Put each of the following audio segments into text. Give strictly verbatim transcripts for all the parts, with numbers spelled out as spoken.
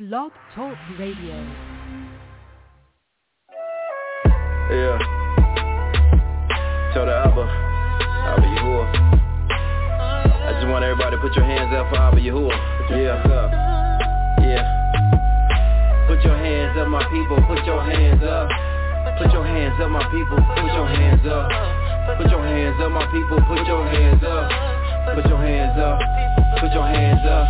Blog Talk Radio. Yeah. Tell the Abba, Abba Yahuwah. I just want everybody to put your hands up for Abba Yahuwah. Yeah. Yeah. Put your hands up, my people. Put your hands up. Put your hands up, my people. Put your hands up. Put your hands up, my people. Put your hands up. Put your hands up. Put your hands up.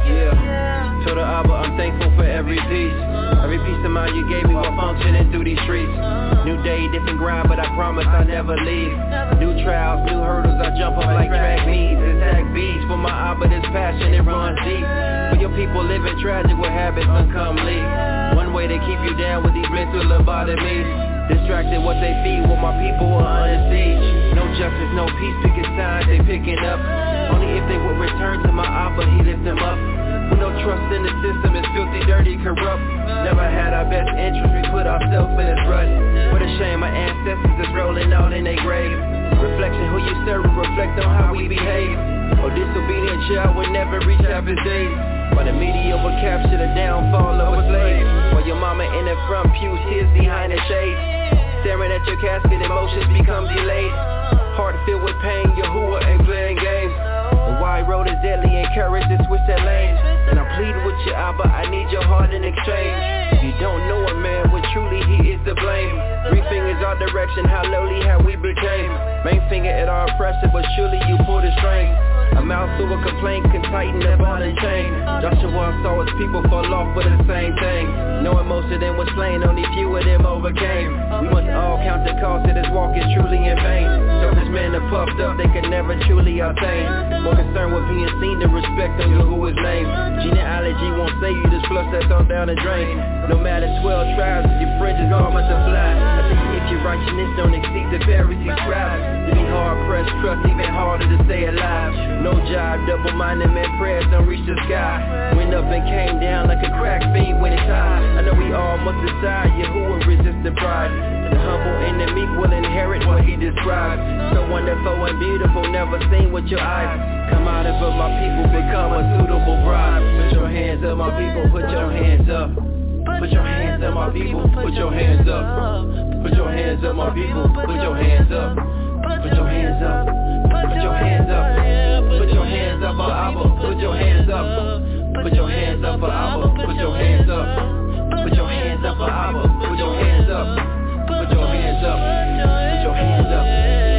Yeah. To the Abba, I'm thankful for every piece. Every piece of mind you gave me while functioning through these streets. New day, different grind, but I promise I never leave. New trials, new hurdles, I jump up like track meets. Attack beats for my Abba, this passion, it runs deep. For your people living tragic with habits uncomely. One way to keep you down with these mental lobotomies. Distracted what they feed, what my people are under siege. No justice, no peace, picking signs, they picking up. Only if they would return to my Abba, he lift them up. With no trust in the system, it's filthy, dirty, corrupt. Never had our best interest, we put ourselves in this rut. What a shame, my ancestors is rolling out in their grave. Reflection who you serve will reflect on how we behave. Oh, disobedient child will never reach half his days. While the media will capture the downfall of a slave. While your mama in the front pew, tears behind the shade. Staring at your casket, emotions become delayed. Heart filled with pain, Yahuwah ain't playing games. The wide road is deadly, encourage to switch that lane. And I'm pleading with you, Abba, I need your heart in exchange. If you don't know a man, when truly he is to blame. Three fingers our direction, how lowly how we became. Main finger at our oppression, but surely you pull the string. A mouth through a complaint can tighten the ball and chain. Joshua saw his people fall off for the same thing. Knowing most of them was slain, only few of them overcame. We must all count the cost that this walk is truly in vain. Selfish men are puffed up, they can never truly attain. More concerned with being seen than respect on Yahuwah's name. Genealogy won't save you, just flush that thought down the drain. No matter twelve tribes, your fringes all multiply. I think if your righteousness don't exceed the Pharisees' scribes, to be hard pressed, trust even harder to stay alive. No job, double-minded man, prayers don't reach the sky. Went up and came down like a crack fiend when it's high. I know we all must decide, Yahuwah resist the pride. The humble and the meek will inherit what he described. So wonderful and beautiful, never seen with your eyes. Come out of it, my people, become a suitable bride. Put your hands up, my people, put your hands up. Put your hands up, my people, put your hands up. Put your hands up, my people, put your hands up. Put your hands up, put your hands up. Put your hands up for Abba, put your hands up. Put your hands up for Abba, put your hands up. Put your hands up for Abba, put your hands up. Put your hands up, put your hands up.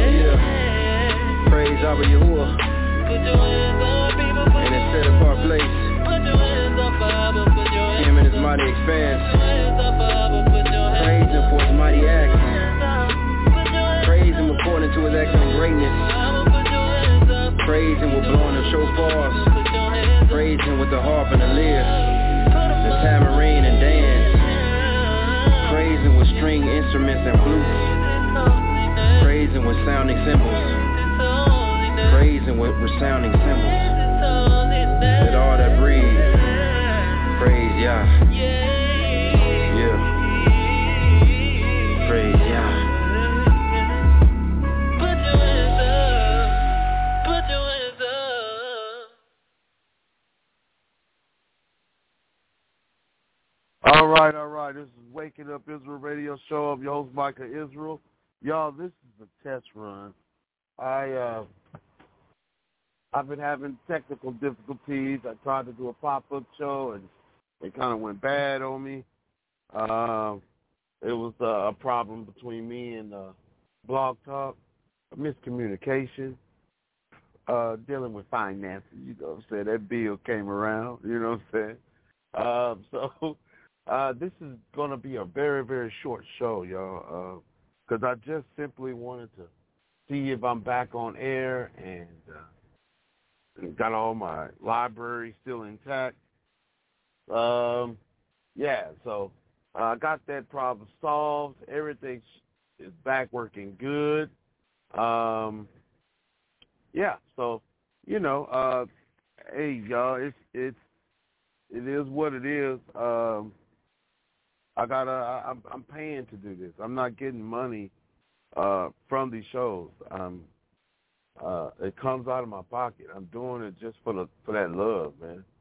Yeah. Praise Abba Yahuwah. In his set apart place. Him and his mighty expanse. Praise him for his mighty acts. Praise him according to his excellent greatness. Praise him with blowing the shofars. Praise him with the harp and the lyre, the tambourine and dance. Praise him with string instruments and flutes. Praise him with sounding cymbals. Praise him with resounding cymbals. Let all that breathe praise Yah. Yeah. Praise Yah. All right, all right. This is Waking Up Israel Radio Show of your host, Micah Israel. Y'all, this is a test run. I, uh, I've been having technical difficulties. I tried to do a pop-up show, and it kind of went bad on me. Uh, it was uh, a problem between me and uh, Blog Talk, a miscommunication, uh, dealing with finances. You know what I'm saying? That bill came around, you know what I'm saying? Um, so... Uh, this is going to be a very, very short show, y'all, because uh, I just simply wanted to see if I'm back on air and uh, got all my library still intact. Um, yeah, so I uh, got that problem solved. Everything is back working good. Um, yeah, so, you know, uh, hey, y'all, it's, it's, it is what it is. Um, I gotta. I, I'm, I'm paying to do this. I'm not getting money uh, from these shows. Um, uh, it comes out of my pocket. I'm doing it just for the for that love, man.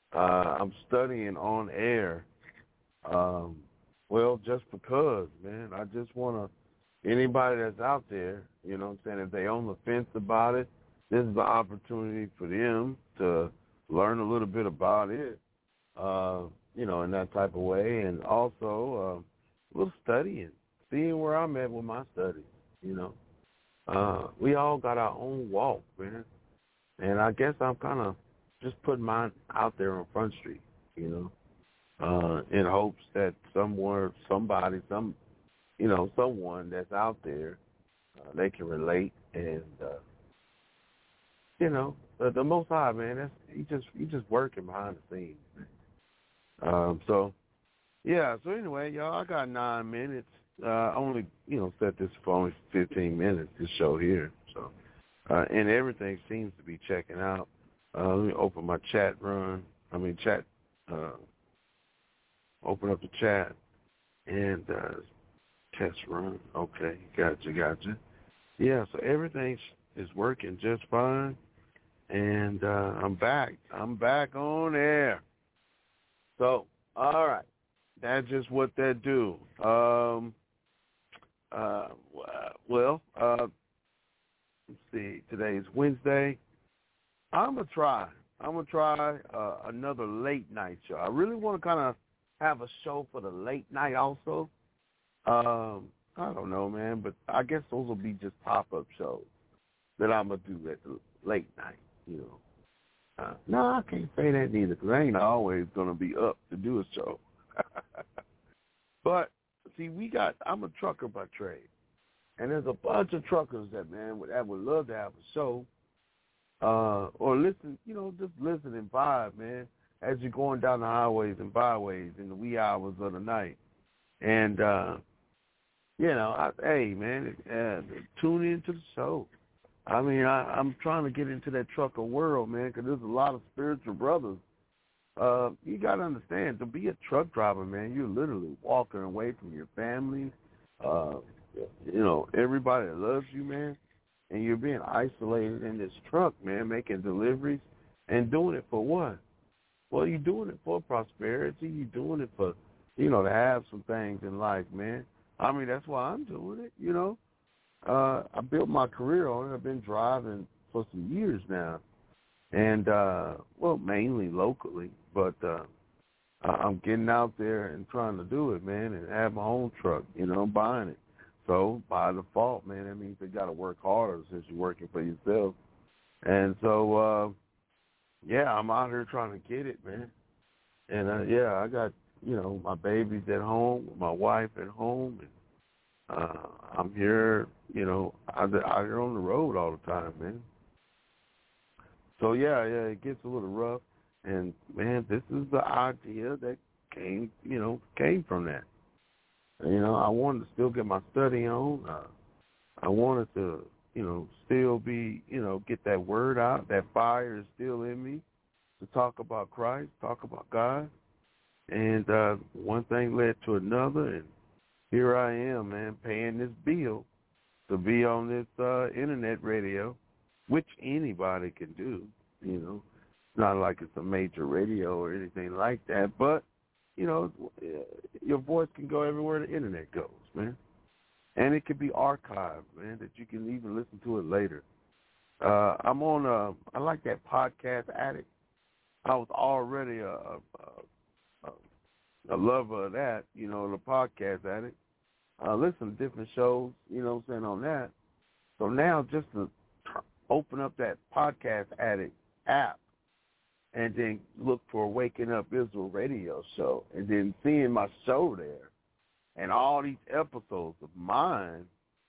Uh, I'm studying on air. Um, well, just because, man, I just want to, anybody that's out there, you know what I'm saying, if they on the fence about it, this is the opportunity for them to learn a little bit about it, uh, you know, in that type of way. And also, uh, we're studying, seeing where I'm at with my studies, you know. Uh, we all got our own walk, man. And I guess I'm kind of just putting mine out there on Front Street, you know, uh, in hopes that somewhere, somebody, some, you know, someone that's out there, uh, they can relate. And, uh, you know, the, the Most High, man, that's, he just, he just working behind the scenes, man. Um, so, yeah, so anyway, y'all, I got nine minutes. Uh, I only, you know, set this for only fifteen minutes, this show here. So, uh, and everything seems to be checking out. Uh, let me open my chat run. I mean, chat, uh, open up the chat and uh, test run. Okay, gotcha, gotcha. Yeah, so everything is working just fine. And uh, I'm back. I'm back on air. So, all right. That's just what that do. Um, uh, well, uh, let's see. Today's Wednesday. I'm going to try. I'm going to try uh, another late night show. I really want to kind of have a show for the late night also. Um, I don't know, man, but I guess those will be just pop-up shows that I'm going to do at the late night, you know. Uh, no, I can't say that neither because I ain't always going to be up to do a show. But, see, we got, I'm a trucker by trade. And there's a bunch of truckers that, man, would, that would love to have a show uh, or listen, you know, just listen and vibe, man, as you're going down the highways and byways in the wee hours of the night. And, uh, you know, I, hey, man, uh, tune into the show. I mean, I, I'm trying to get into that trucker world, man, because there's a lot of spiritual brothers. Uh, you got to understand, to be a truck driver, man, you're literally walking away from your family, uh, you know, everybody that loves you, man, and you're being isolated in this truck, man, making deliveries and doing it for what? Well, you're doing it for prosperity. You're doing it for, you know, to have some things in life, man. I mean, that's why I'm doing it, you know. Uh, I built my career on it. I've been driving for some years now. And, uh, well, mainly locally, but uh, I'm getting out there and trying to do it, man, and have my own truck, you know, buying it. So by default, man, that means they got to work harder since you're working for yourself. And so, uh, yeah, I'm out here trying to get it, man. And, uh, yeah, I got, you know, my babies at home, my wife at home, and uh, I'm here, you know, out here on the road all the time, man. So, yeah, yeah, it gets a little rough. And, man, this is the idea that came, you know, came from that. You know, I wanted to still get my study on. Uh, I wanted to, you know, still be, you know, get that word out. That fire is still in me to talk about Christ, talk about God. And uh, one thing led to another, and here I am, man, paying this bill to be on this uh, internet radio, which anybody can do, you know. It's not like it's a major radio or anything like that, but, you know, your voice can go everywhere the internet goes, man. And it can be archived, man, that you can even listen to it later. Uh, I'm on, uh, I like that Podcast Addict. I was already a, a, a, a lover of that, you know, the Podcast Addict. I listen to different shows, you know what I'm saying, on that. So now just to open up that Podcast Addict app and then look for Waking Up Israel radio show and then seeing my show there and all these episodes of mine,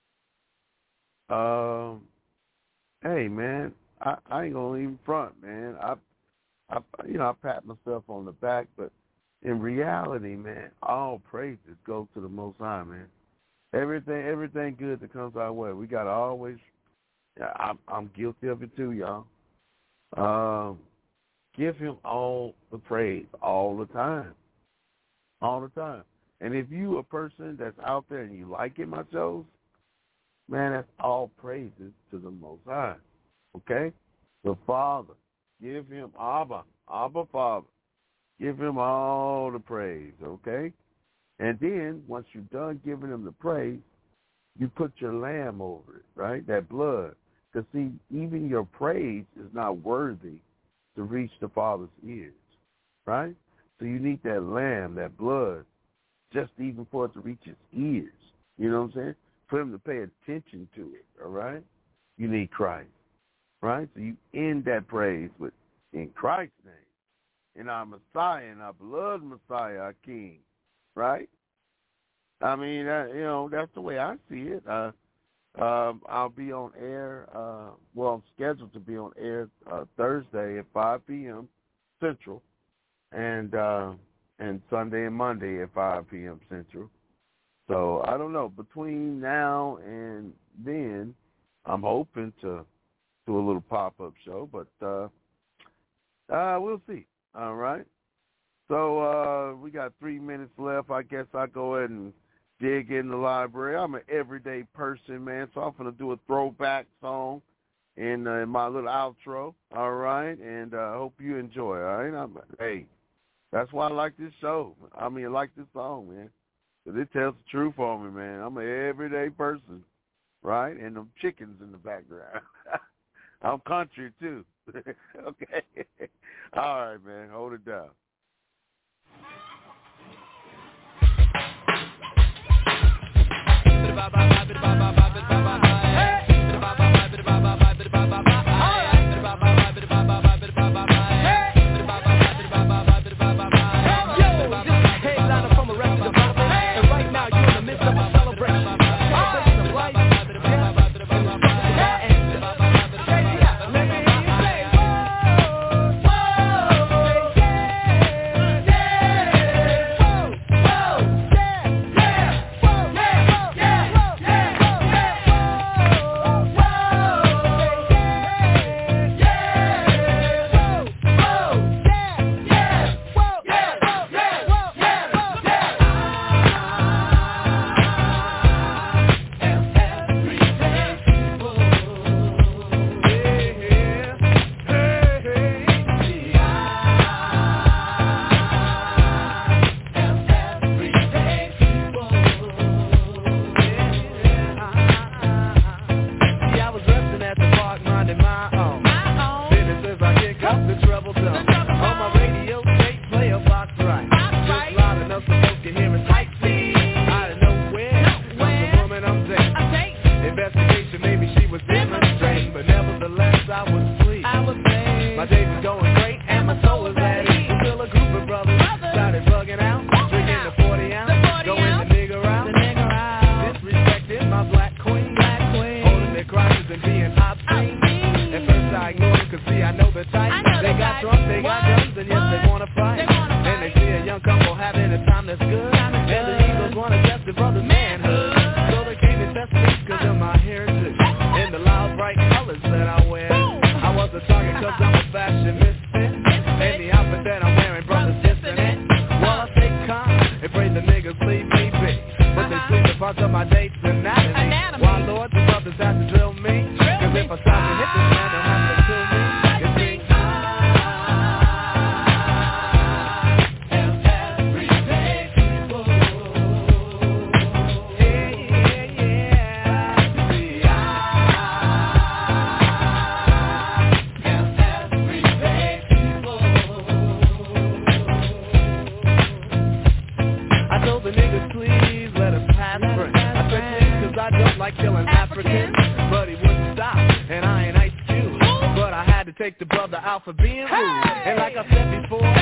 um, hey, man, I, I ain't going to even front, man. I, I, you know, I pat myself on the back, but in reality, man, all praises go to the Most High, man. Everything, everything good that comes our way, we got to always, I'm, I'm guilty of it too, y'all. Um, give him all the praise all the time, all the time. And if you a person that's out there and you like it, my shows, man, that's all praises to the Most High, okay? The Father, give him Abba, Abba Father. Give him all the praise, okay? And then, once you're done giving him the praise, you put your lamb over it, right? That blood. Because, see, even your praise is not worthy to reach the Father's ears, right? So you need that lamb, that blood, just even for it to reach his ears. You know what I'm saying? For him to pay attention to it, all right? You need Christ, right? So you end that praise with, in Christ's name, in our Messiah, in our blood Messiah, our King, right? I mean, uh, you know, that's the way I see it. Uh, um, I'll be on air, uh, well, I'm scheduled to be on air uh, Thursday at five p.m. Central, and uh, and Sunday and Monday at five p.m. Central. So I don't know. Between now and then, I'm hoping to do a little pop-up show, but uh, uh, we'll see. All right. So uh, we got three minutes left. I guess I'll go ahead and dig in the library. I'm an everyday person, man, so I'm going to do a throwback song in, uh, in my little outro, all right? And I uh, hope you enjoy, all right? I'm, hey, that's why I like this show. I mean, I like this song, man, because it tells the truth for me, man. I'm an everyday person, right? And them chickens in the background. I'm country, too. Okay? All right, man, hold it down. Take the brother out for being rude. And like I said before,